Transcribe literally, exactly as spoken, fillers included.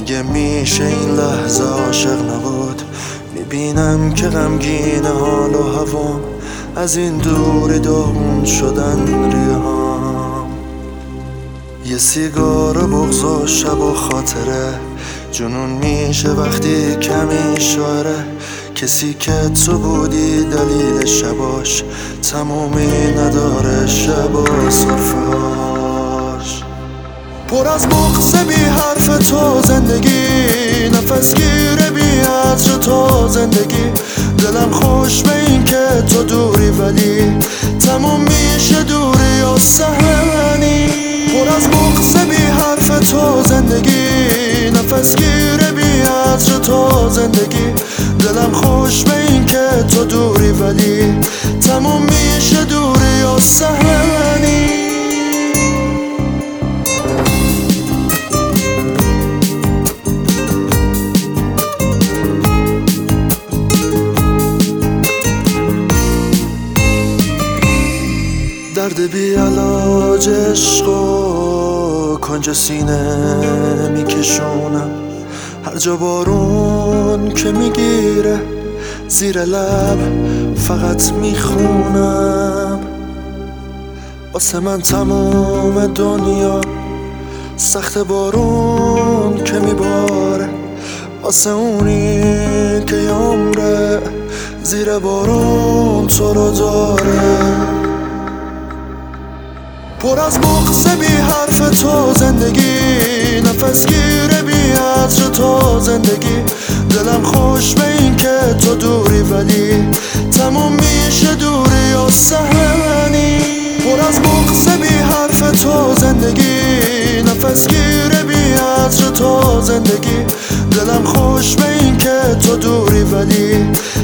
مگه میشه این لحظه عاشق نبود؟ میبینم که غمگین حال و هوام، از این دوری داغون شدن ریهام. یه سیگار و بغض و شب و خاطره، جنون میشه وقتی کمی شاره. کسی که تو بودی دلیل شباش، تمومی نداره شب و صرفهاش. پر از بغض بی حرف تو زندگی، نفس گیره بی عطر تو زندگی. دلم خوش به این که تو دوری، ولی تموم میشه دوری و سهمنی. پر از بغض بی حرف تو زندگی، نفس گیره بی عطر تو زندگی. دلم خوش به این که تو دوری، ولی تموم میشه دوری و سهمنی. درد بی علاج عشق و کنج سینه میکشونم. هر جا بارون که میگیره، زیر لب فقط میخونم. واسه من تموم دنیا سخت، بارون که میباره. واسه اونی که یه عمره زیر بارون تو رو داره. پر از بغض بی حرف تو زندگی، نفس گیره بی عطر تو زندگی. دلم خوش به این که تو دوری، ولی تموم میشه دوری و سهمنی. پر از بغض بی حرف تو زندگی، نفس گیره بی عطر تو زندگی. دلم خوش به این که تو دوری، ولی